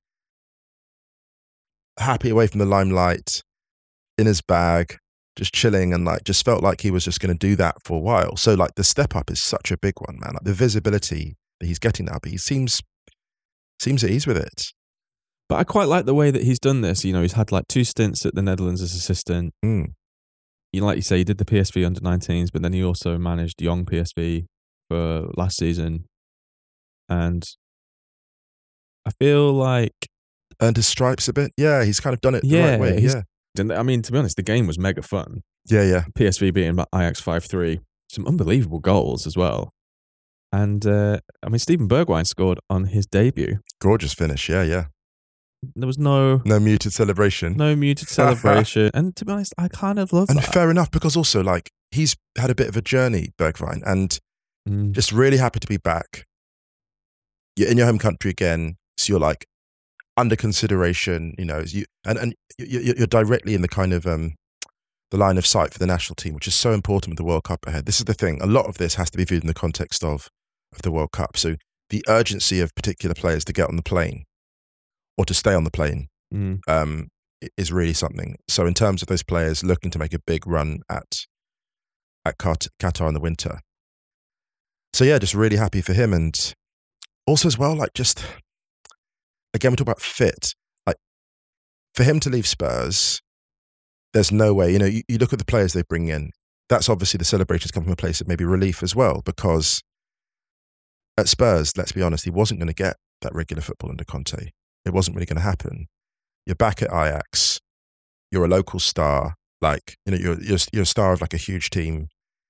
happy away from the limelight, in his bag, just chilling, and like just felt like he was just going to do that for a while. So like the step up is such a big one, man. Like the visibility that he's getting now, but he seems seems at ease with it. But I quite like the way that he's done this. You know, he's had like two stints at the Netherlands as assistant. Mm. You know, like you say, he did the P S V under nineteens, but then he also managed young P S V for last season. And I feel like earned his stripes a bit. Yeah, he's kind of done it yeah, the right way. he's- Yeah, and I mean, to be honest, the game was mega fun. yeah, yeah. P S V beating Ajax five three. Some unbelievable goals as well. And, uh, I mean, Steven Bergwijn scored on his debut. Gorgeous finish. Yeah, yeah. There was no No muted celebration. no muted celebration. And to be honest, I kind of love And that. fair enough, because also, like, he's had a bit of a journey, Bergwijn, and Mm. just really happy to be back. You're in your home country again, so you're like under consideration, you know, you and and you- you're directly in the kind of um, the line of sight for the national team, which is so important with the World Cup ahead. This is the thing; a lot of this has to be viewed in the context of of the World Cup. So the urgency of particular players to get on the plane or to stay on the plane Mm. um, i- is really something. So in terms of those players looking to make a big run at at Qat- Qatar in the winter. So yeah, just really happy for him, and also as well, like just again, we talk about fit. Like for him to leave Spurs, there's no way. You know, you, you look at the players they bring in. That's obviously the celebrations come from a place of maybe relief as well, because at Spurs, let's be honest, he wasn't going to get that regular football under Conte. It wasn't really going to happen. You're back at Ajax. You're a local star. Like, you know, you're, you're you're a star of like a huge team,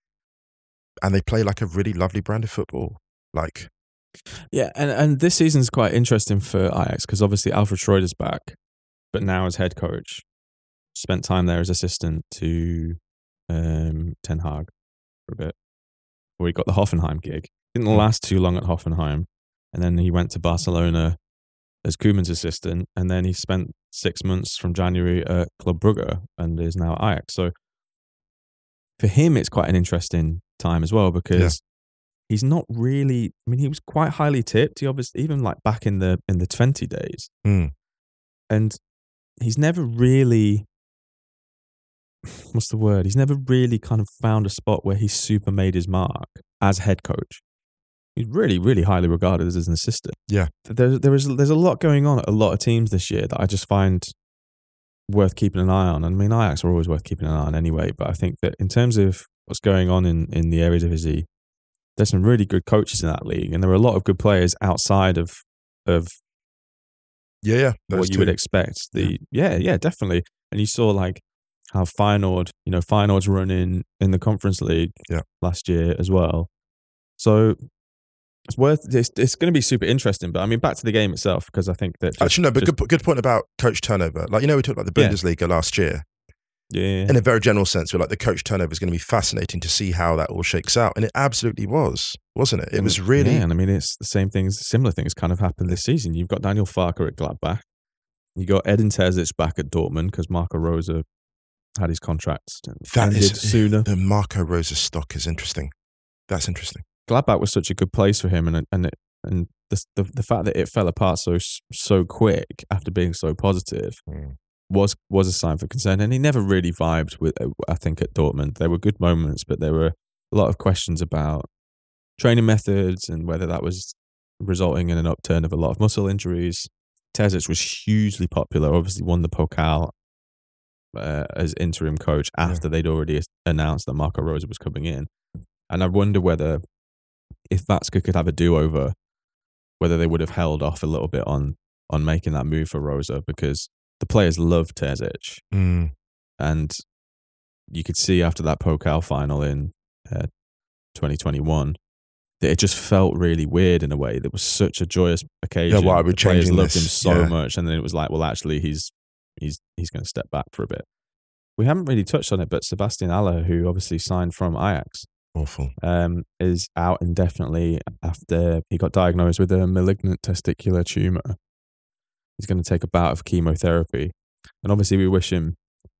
and they play like a really lovely brand of football. Like, Yeah, and, and this season's quite interesting for Ajax because obviously Alfred Schroeder's back, but now as head coach. Spent time there as assistant to um, Ten Hag for a bit, where he got the Hoffenheim gig. Didn't Mm. last too long at Hoffenheim, and then he went to Barcelona as Koeman's assistant, and then he spent six months from January at Club Brugge and is now at Ajax. So for him, it's quite an interesting time as well because Yeah. he's not really. I mean, he was quite highly tipped. He obviously even like back in the in the twenty days, mm, and he's never really. What's the word? He's never really kind of found a spot where he's super made his mark as head coach. He's really, really highly regarded as an assistant. Yeah. There, there is, there's a lot going on at a lot of teams this year that I just find worth keeping an eye on. I mean, Ajax are always worth keeping an eye on anyway, but I think that in terms of what's going on in, in the Eredivisie, there's some really good coaches in that league, and there are a lot of good players outside of of yeah, yeah. those what you two. would expect. The yeah, yeah, definitely. And you saw like how Feyenoord, you know, Feyenoord's run in in the Conference League Yeah. last year as well. So it's worth. It's, it's going to be super interesting. But I mean, back to the game itself because I think that just, Actually, no, but just- good, good point about coach turnover. Like, you know, we talked about the Yeah. Bundesliga last year. yeah, In a very general sense, we're like, the coach turnover is going to be fascinating to see how that all shakes out. And it absolutely was, wasn't it? It And was really. yeah, and I mean, it's the same things, similar things kind of happened this season. You've got Daniel Farke at Gladbach. You got Edin Terzic back at Dortmund because Marco Rose had his contract That ended is sooner. The Marco Rosa stock is interesting. That's interesting. Gladbach was such a good place for him, and and it, and the, the the fact that it fell apart so so quick after being so positive Mm. was was a sign for concern. And he never really vibed with. I think at Dortmund there were good moments, but there were a lot of questions about training methods and whether that was resulting in an upturn of a lot of muscle injuries. Terzic was hugely popular. Obviously, won the Pokal uh, as interim coach after they'd already announced that Marco Rose was coming in. And I wonder whether, if Vatska could have a do-over, whether they would have held off a little bit on on making that move for Rosa, because the players love Terzic. Mm. And you could see after that Pokal final in uh, twenty twenty-one that it just felt really weird in a way. There was such a joyous occasion. Yeah, why are we the players changing loved this? him so Yeah. much, and then it was like, well, actually, he's he's he's going to step back for a bit. We haven't really touched on it, but Sebastian Haller, who obviously signed from Ajax, Awful. um, is out indefinitely after he got diagnosed with a malignant testicular tumor. He's going to take a bout of chemotherapy, and obviously, we wish him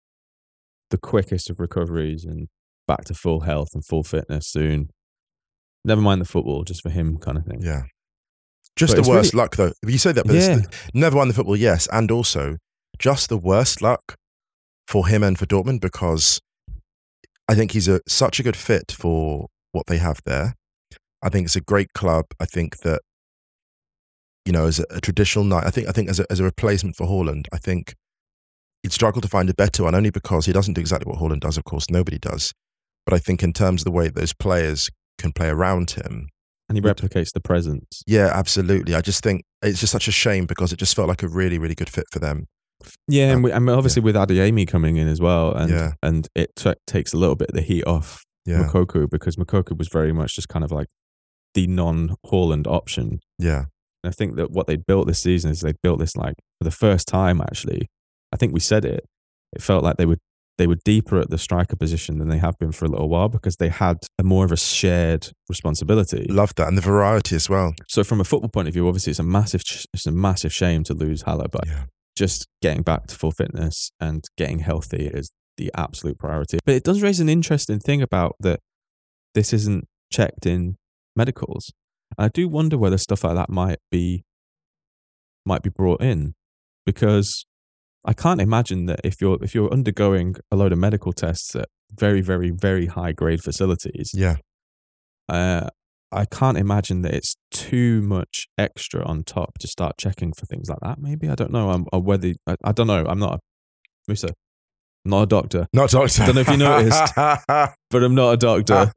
the quickest of recoveries and back to full health and full fitness soon. Never mind the football, just for him, kind of thing. Yeah. Just But the it's worst really- luck, though. You say that, but it's Yeah. the- never won the football, yes. And also, just the worst luck for him and for Dortmund, because I think he's a such a good fit for what they have there. I think it's a great club. I think that, you know, as a, a traditional night, I think I think as a, as a replacement for Haaland, I think he'd struggle to find a better one, only because he doesn't do exactly what Haaland does, of course. Nobody does. But I think in terms of the way those players can play around him, And he replicates the presence. Yeah, absolutely. I just think it's just such a shame because it just felt like a really, really good fit for them. Yeah, Um, and, we, and obviously yeah. with Adeyemi coming in as well, and Yeah. and it t- takes a little bit of the heat off Yeah. Moukoko, because Moukoko was very much just kind of like the non-Haaland option. Yeah. And I think that what they built this season is they built this like for the first time. Actually, I think we said it. It felt like they were they were deeper at the striker position than they have been for a little while because they had a more of a shared responsibility. Love that. And the variety as well. So from a football point of view, obviously it's a massive it's a massive shame to lose Haller, but Yeah. just getting back to full fitness and getting healthy is the absolute priority. But it does raise an interesting thing about that this isn't checked in medicals. And I do wonder whether stuff like that might be might be brought in, because I can't imagine that if you're if you're undergoing a load of medical tests at very, very, very high grade facilities, Yeah. uh, I can't imagine that it's too much extra on top to start checking for things like that. Maybe I don't know. I'm or whether I, I don't know. I'm not a Musa. I'm not a doctor, Not doctor. I don't know if you noticed. but I'm not a doctor.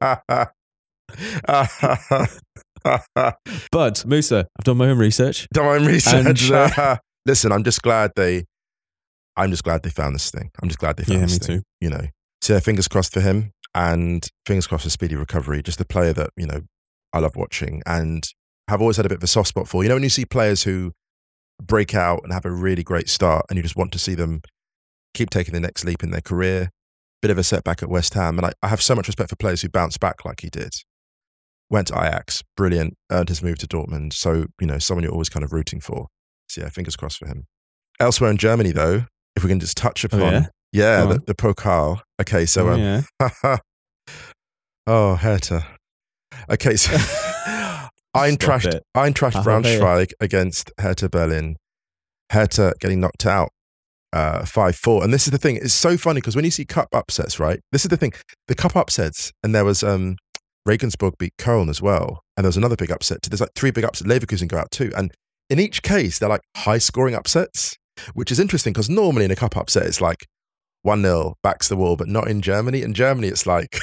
But Musa, I've done my own research. Done my own research. And, uh, Listen, I'm just glad they. I'm just glad they found this thing. I'm just glad they found Yeah, this me thing. too. You know, so yeah, fingers crossed for him, and fingers crossed for speedy recovery. Just a player that you know I love watching and have always had a bit of a soft spot for. You know, when you see players who break out and have a really great start, and you just want to see them keep taking the next leap in their career. Bit of a setback at West Ham, and I, I have so much respect for players who bounce back like he did. Went to Ajax, brilliant, earned his move to Dortmund. So, you know, someone you're always kind of rooting for. So, yeah, fingers crossed for him. Elsewhere in Germany, though, if we can just touch upon, Oh, yeah? yeah, Go the, on. the Pokal. Okay, so, Oh, um, yeah. oh, Hertha. Okay, so Eintracht, Stop it. Eintracht Oh, Braunschweig against Hertha Berlin. Hertha getting knocked out uh, five four. And this is the thing, it's so funny because when you see cup upsets, right? This is the thing, the cup upsets, and there was um, Regensburg beat Köln as well. And there was another big upset. There's like three big upsets. Leverkusen go out too. And in each case, they're like high scoring upsets, which is interesting because normally in a cup upset, it's like one nil, backs the wall, but not in Germany. In Germany, it's like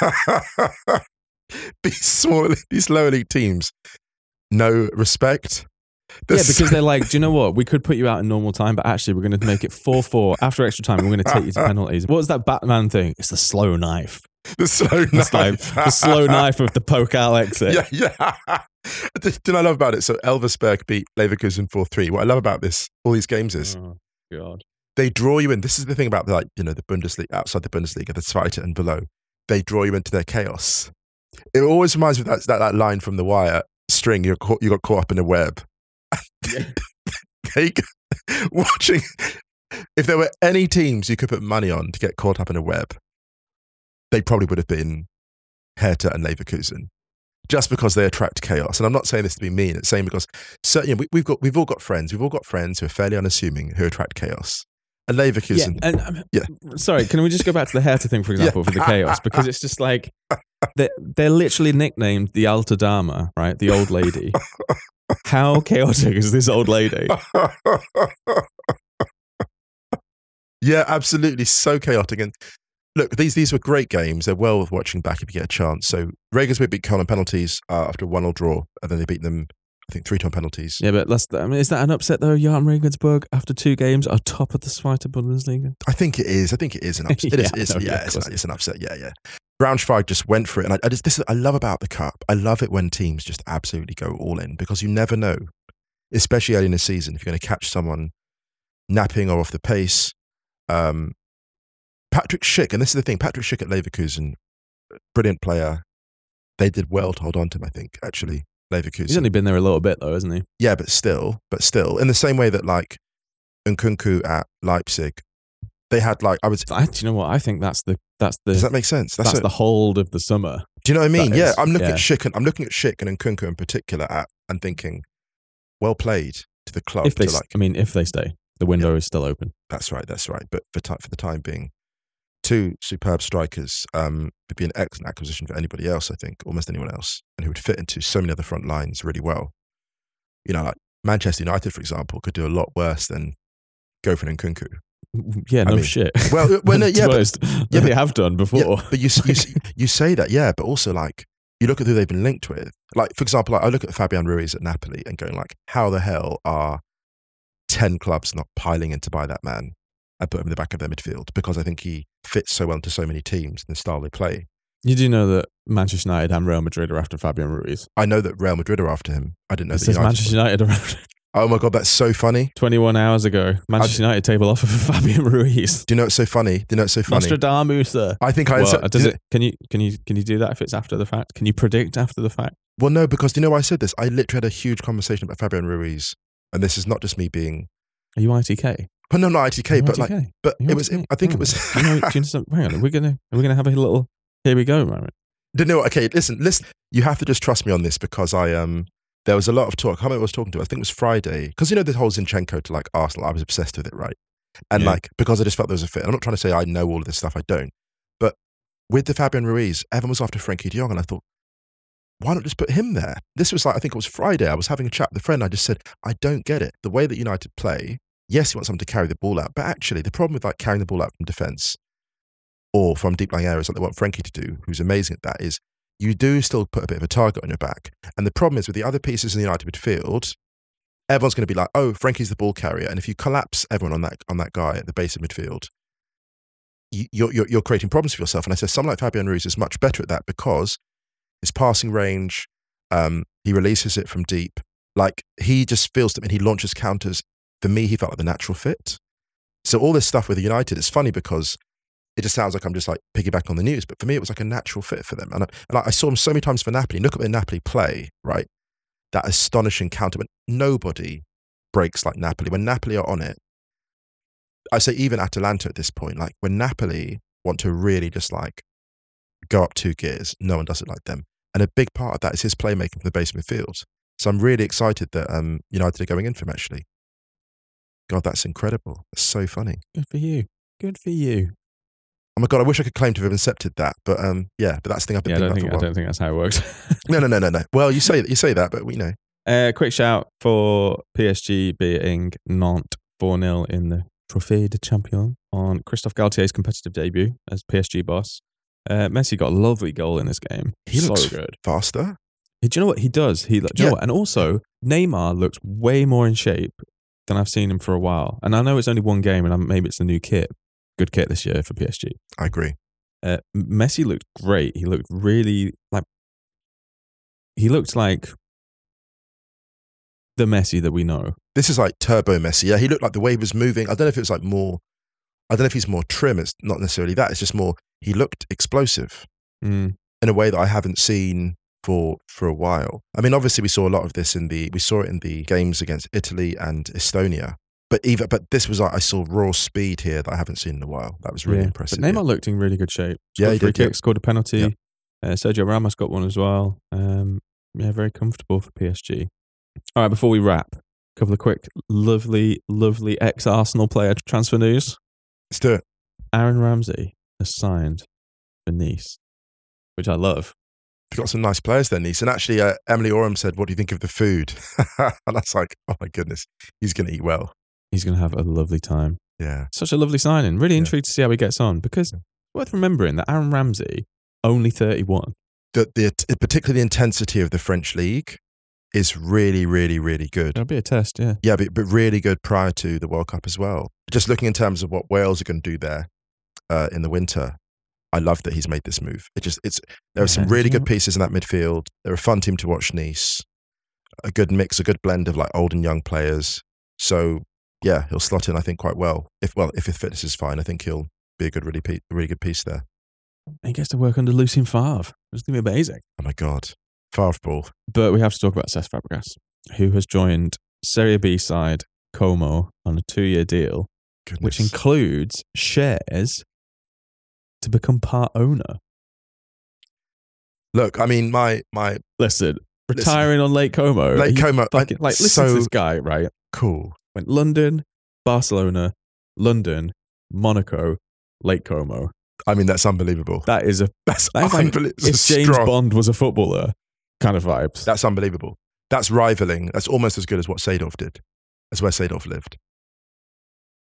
these small, these lower league teams, no respect. Yeah, because they're like, do you know what? We could put you out in normal time, but actually we're going to make it four four after extra time. We're going to take you to penalties. What was that Batman thing? It's the slow knife. The slow It's like knife. the slow knife of the Pokal exit. Yeah, yeah. Do you know what I love about it? So Elversberg beat Leverkusen four three. What I love about this, all these games is Oh, God. they draw you in. This is the thing about the, like, you know, the Bundesliga, outside the Bundesliga, the Zweite and below. They draw you into their chaos. It always reminds me of that, that, that line from The Wire, string, you're caught, you got caught up in a web. Yeah. They, watching, if there were any teams you could put money on to get caught up in a web, they probably would have been Hertha and Leverkusen, just because they attract chaos. And I'm not saying this to be mean. It's saying because certainly we, we've got we've all got friends. We've all got friends who are fairly unassuming who attract chaos. And Yeah, Leverkusen, and um, Yeah. sorry, can we just go back to the Hertha thing, for example, for the chaos? Because it's just like, they're, they're literally nicknamed the Alta Dama, right? The old lady. How chaotic is this old lady? yeah, absolutely, so chaotic. And look, these these were great games. They're well worth watching back if you get a chance. So Regensburg beat Köln on penalties uh, after a one nil draw, and then they beat them, I think, three two on penalties. Yeah, but that's, I mean, is that an upset though? Jan Regensburg, after two games, are top of the Zweite Bundesliga? I think it is. I think it is an upset. It is. Yeah, It's, no, yeah, yeah, of it's, course an, it's an upset. Yeah, yeah. Braunschweig just went for it, and I, I just this is, I love about the cup. I love it when teams just absolutely go all in because you never know, especially early in the season, if you're going to catch someone napping or off the pace. Um, Patrick Schick, and this is the thing, Patrick Schick at Leverkusen, brilliant player. They did well to hold on to him, I think, actually, Leverkusen. He's only been there a little bit though, hasn't he? Yeah, but still, but still, in the same way that like Nkunku at Leipzig, they had like, I was, I, do you know what? I think that's the that's the does that make sense? that's a- the hold of the summer. Do you know what I mean? That Yeah, is, I'm looking yeah. at Schick and I'm looking at Schick and Nkunku in particular at and thinking, well played to the club. If they, to like, I mean, if they stay, the window is still open. that's right, that's right. But for time for the time being, two superb strikers um, would be an excellent acquisition for anybody else. I think almost anyone else, and who would fit into so many other front lines really well. You know, like Manchester United, for example, could do a lot worse than go for Nkunku. Yeah, no mean, shit. well, well, no, To yeah, be but- honest, yeah, they but- have done before. Yeah, but you, you you say that, yeah, but also like you look at who they've been linked with. Like, for example, like I look at Fabian Ruiz at Napoli and going like, how the hell are ten clubs not piling in to buy that man and put him in the back of their midfield? Because I think he fits so well into so many teams and the style they play. You do know that Manchester United and Real Madrid are after Fabian Ruiz. I know that Real Madrid are after him. I didn't know It that says United Manchester United are after Oh my God, that's so funny. twenty-one hours ago, Manchester United table offer for Fabian Ruiz. Do you know what's so funny? Do you know what's so funny? Nostradamus, sir. I think I... Well, so, does do it? Can you can you can you do that if it's after the fact? Can you predict after the fact? Well, no, because do you know why I said this? I literally had a huge conversation about Fabian Ruiz, and this is not just me being... Are you I T K? Well, no, not I T K, but I T K? like, but You it I was. T K? I think Hang it was. on. Do you know, do you understand? Hang on, are we gonna are we gonna have a little here we go moment? Do you know what? Okay, listen, listen. You have to just trust me on this because I um. There was a lot of talk. I can't remember who I was talking to. I think it was Friday. Because you know the whole Zinchenko to like Arsenal, I was obsessed with it, right? And Yeah. like, because I just felt there was a fit. I'm not trying to say I know all of this stuff, I don't. But with the Fabian Ruiz, everyone was after Frankie de Jong, and I thought, why not just put him there? This was like, I think it was Friday. I was having a chat with a friend. I just said, I don't get it. The way that United play, yes, you want someone to carry the ball out. But actually, the problem with like carrying the ball out from defence or from deep lying areas like they want Frankie to do, who's amazing at that, is you do still put a bit of a target on your back. And the problem is with the other pieces in the United midfield, everyone's going to be like, oh, Frankie's the ball carrier. And if you collapse everyone on that on that guy at the base of midfield, you, you're, you're, you're creating problems for yourself. And I said, someone like Fabian Ruiz is much better at that because his passing range, um, he releases it from deep. Like, he just feels that when he launches counters, for me, he felt like the natural fit. So all this stuff with United, it's funny because it just sounds like I'm just like piggyback on the news, but for me, it was like a natural fit for them. And I, and I saw him so many times for Napoli. Look at the Napoli play, right? That astonishing counter. But nobody breaks like Napoli. When Napoli are on it, I say even Atalanta at this point, like when Napoli want to really just like go up two gears, no one does it like them. And a big part of that is his playmaking from the base midfield. So I'm really excited that um, United are going in for him, actually. God, that's incredible. It's so funny. Good for you. Good for you. Oh my God, I wish I could claim to have incepted that. But um, yeah, but that's the thing I've been Yeah, I don't thinking think about I don't think that's how it works. for a while. No, no, no, no, no. Well, you say, you say that, but we know. Uh, quick shout for P S G beating Nantes four nil in the Trophée de Champion on Christophe Galtier's competitive debut as P S G boss. Uh, Messi got a lovely goal in this game. He so looks good. faster. Hey, do you know what he does? He, do you Yeah. know what? And also, Neymar looks way more in shape than I've seen him for a while. And I know it's only one game, and I'm, maybe it's the new kit, good kit this year for P S G. I agree. Uh, Messi looked great. He looked really like he looked like the Messi that we know. This is like turbo Messi. Yeah, he looked like the way he was moving. I don't know if it was like more, I don't know if he's more trim. It's not necessarily that. It's just more, he looked explosive Mm. in a way that I haven't seen for for a while. I mean, obviously we saw a lot of this in the, we saw it in the games against Italy and Estonia. But even, but this was like, I saw raw speed here that I haven't seen in a while. That was really Yeah. impressive. But Neymar yeah. looked in really good shape. Yeah, Scored he a free did, yeah. kick, scored a penalty. Yeah. Uh, Sergio Ramos got one as well. Um, yeah, very comfortable for P S G. All right, before we wrap, a couple of quick, lovely, lovely ex-Arsenal player transfer news. Let's do it. Aaron Ramsey has signed for Nice, which I love. We've got some nice players there, Nice. And actually, uh, Emily Oram said, what do you think of the food? And I was like, oh my goodness, he's going to eat well. He's going to have a lovely time. Yeah. Such a lovely signing. Really Yeah. intrigued to see how he gets on because Yeah. worth remembering that Aaron Ramsey, only thirty-one. The, the, particularly the intensity of the French league is really, really, really good. That'll be a test, yeah. Yeah, but, but really good prior to the World Cup as well. Just looking in terms of what Wales are going to do there uh, in the winter, I love that he's made this move. It just, it's there are some Yeah, really yeah. good pieces in that midfield. They're a fun team to watch, Nice. A good mix, a good blend of like old and young players. So yeah, he'll slot in, I think, quite well. If well, if his fitness is fine, I think he'll be a good, really, pe- really good piece there. And he gets to work under Lucien Favre. It's going to be amazing. Oh my God, Favre ball. But we have to talk about Cesc Fabregas, who has joined Serie B side Como on a two-year deal, Goodness. which includes shares to become part owner. Look, I mean, my my Listen, retiring on Lake Como. Lake are you Como, fucking- I- like, listen so to this guy, right? cool. Went London, Barcelona, London, Monaco, Lake Como. I mean, that's unbelievable. That is a That's That's like unbelievable. if James Bond was a footballer kind of vibes. That's unbelievable. That's rivaling. That's almost as good as what Seedorf did. That's where Seedorf lived.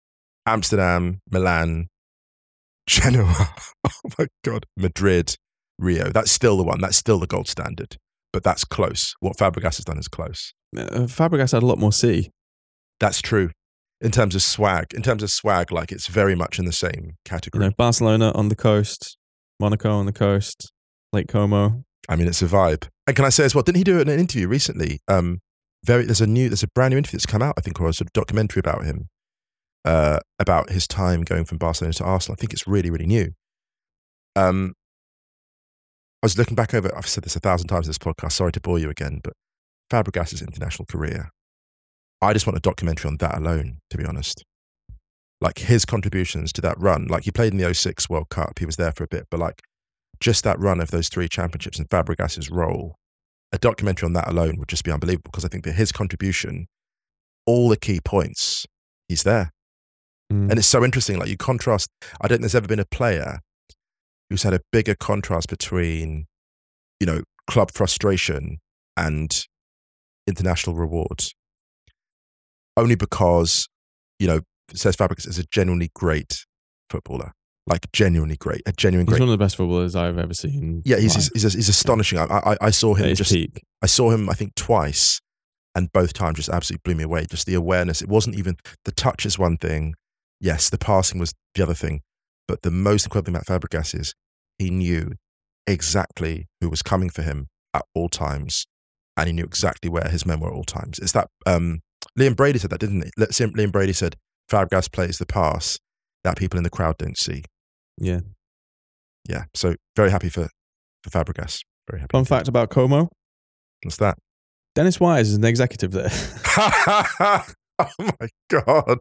Amsterdam, Milan, Genoa. Oh my God. Madrid. Rio. That's still the one. That's still the gold standard. But that's close. What Fabregas has done is close. Uh, Fabregas had a lot more C. That's true. In terms of swag, in terms of swag, like it's very much in the same category. You know, Barcelona on the coast, Monaco on the coast, Lake Como. I mean, it's a vibe. And can I say as well, didn't he do it in an interview recently? Um, very, there's a new, there's a brand new interview that's come out, I think, or a sort of documentary about him, uh, about his time going from Barcelona to Arsenal. I think it's really, really new. Um, I was looking back over, I've said this a thousand times in this podcast, sorry to bore you again, but Fabregas' international career, I just want a documentary on that alone, to be honest. Like his contributions to that run, like he played in the oh six World Cup, he was there for a bit, but like just that run of those three championships and Fabregas' role, a documentary on that alone would just be unbelievable, because I think that his contribution, all the key points, he's there. Mm. And it's so interesting, like you contrast, I don't think there's ever been a player who's had a bigger contrast between, you know, club frustration and international rewards. Only because, you know, Cesc Fabregas is a genuinely great footballer. Like genuinely great, a genuine he's great. He's one of the best footballers I've ever seen. Yeah, he's he's, he's, he's astonishing. I, I I saw him just. Peak. I saw him I think twice, and both times just absolutely blew me away. Just the awareness. It wasn't even the touch is one thing. Yes, the passing was the other thing, but the most incredible thing about Fabregas is he knew exactly who was coming for him at all times, and he knew exactly where his men were at all times. It's that. Um, Liam Brady said that, didn't he? Liam Brady said Fabregas plays the pass that people in the crowd don't see. Yeah. Yeah. So very happy for, for Fabregas. Very happy. Fun fact about Como. What's that? Dennis Wise is an executive there. Oh my God.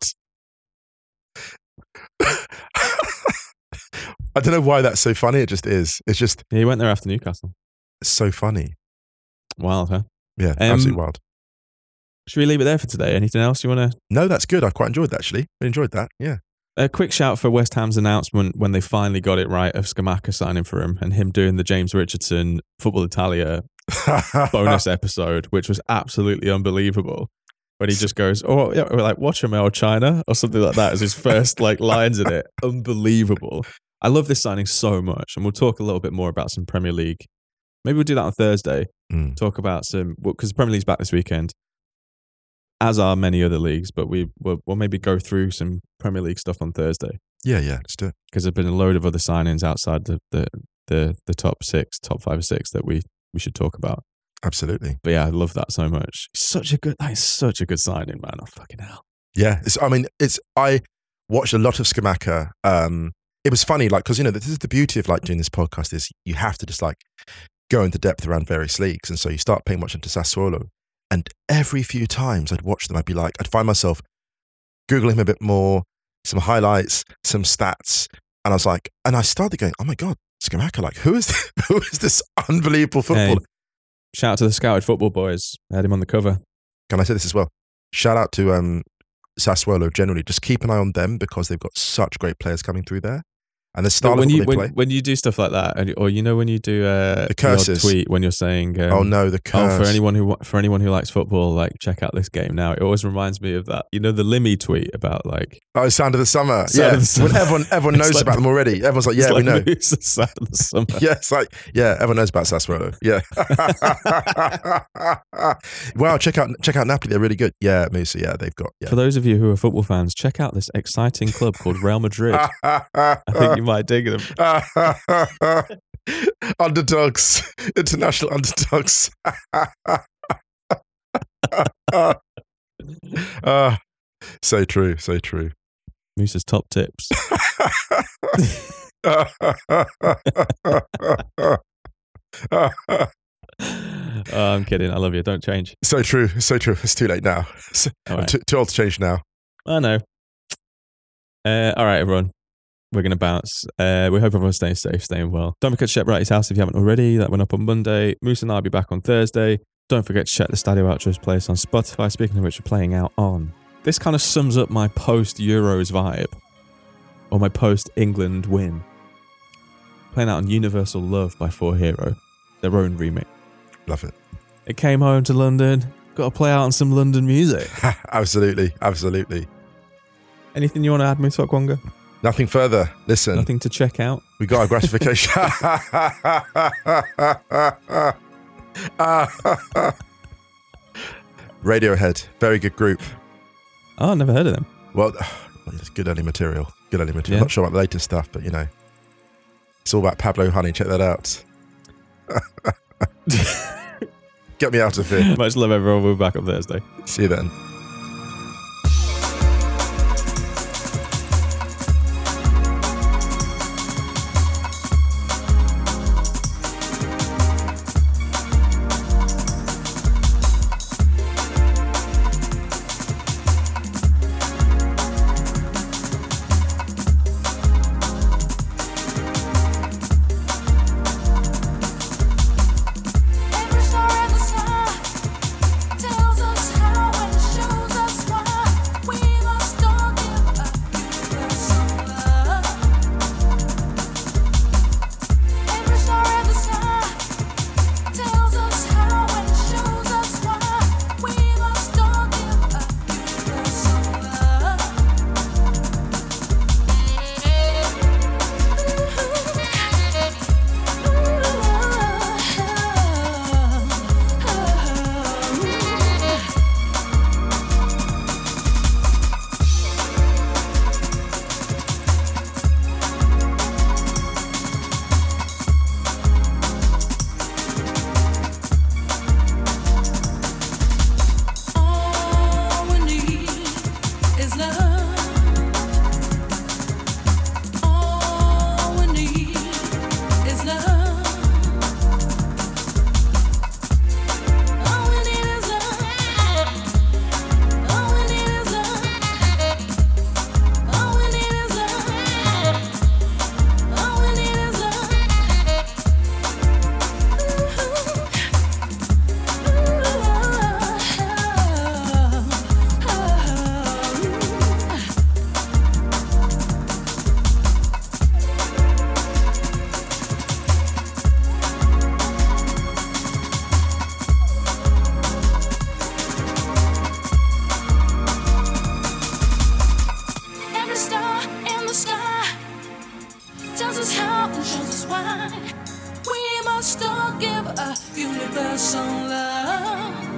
I don't know why that's so funny. It just is. It's just. Yeah, he went there after Newcastle. It's so funny. Wild, huh? Yeah, um, absolutely wild. Should we leave it there for today? Anything else you want to? No, that's good. I quite enjoyed that, actually. I enjoyed that. Yeah. A quick shout for West Ham's announcement when they finally got it right of Scamacca signing for him and him doing the James Richardson Football Italia bonus episode, which was absolutely unbelievable. When he just goes, oh, yeah, we're like, watch him out, China, or something like that as his first like lines in it. Unbelievable. I love this signing so much. And we'll talk a little bit more about some Premier League. Maybe we'll do that on Thursday. Mm. Talk about some, because well, Premier League's back this weekend, as are many other leagues, but we will we'll maybe go through some Premier League stuff on Thursday. Yeah, yeah, let's do it. Because there's been a load of other signings outside the, the, the, the top six, top five or six that we, we should talk about. Absolutely. But yeah, I love that so much. It's such a good, that is such a good signing, man. Oh, fucking hell. Yeah, it's, I mean, it's, I watched a lot of Scamacca. Um, it was funny, like, because, you know, this is the beauty of like doing this podcast is you have to just like go into depth around various leagues. And so you start paying much into Sassuolo. And every few times I'd watch them, I'd be like, I'd find myself Googling him a bit more, some highlights, some stats. And I was like, and I started going, oh my God, Scamacca, like, who is this, who is this unbelievable footballer? Hey, shout out to the Scouted Football boys. I had him on the cover. Can I say this as well? Shout out to um, Sassuolo generally. Just keep an eye on them because they've got such great players coming through there. And the style when of you they when, play. when you do stuff like that, and, or you know when you do uh, the curses the tweet when you're saying, um, "Oh no, the curse." Oh, for anyone who for anyone who likes football, like check out this game now. It always reminds me of that. You know the Limmy tweet about like oh, Sound of the Summer. Sound yeah, of the Summer. When everyone everyone knows like, about them already. Everyone's like, yeah, like we know. It's the Sound of the Summer. Yeah, it's like yeah, everyone knows about Sassuolo. Yeah. Wow, check out check out Napoli. They're really good. Yeah, Musa. Yeah, they've got. Yeah. For those of you who are football fans, check out this exciting club called Real Madrid. I think you might dig them. Underdogs, international underdogs. uh, so true, so true. Musa's top tips. oh, I'm kidding. I love you. Don't change. So true, so true. It's too late now. I'm right. too, too old to change now. I know. Uh, all right, everyone. We're going to bounce. Uh, we hope everyone's staying safe, staying well. Don't forget to check Wrighty's house if you haven't already. That went up on Monday. Moose and I will be back on Thursday. Don't forget to check the Stadio Outros playlist on Spotify, speaking of which we're playing out on. This kind of sums up my post-Euros vibe. Or my post-England win. Playing out on Universal Love by Four Hero. Their own remix. Love it. It came home to London. Got to play out on some London music. Absolutely, absolutely. Anything you want to add, Moose Okwonga? Nothing further. Listen. Nothing to check out. We got our gratification. Radiohead, very good group. Oh, I've never heard of them. Well, it's good early material. Good early material. Yeah. Not sure about the latest stuff, but you know, it's all about Pablo Honey. Check that out. Get me out of here. Much love, everyone. We'll be back on Thursday. See you then. Universal love.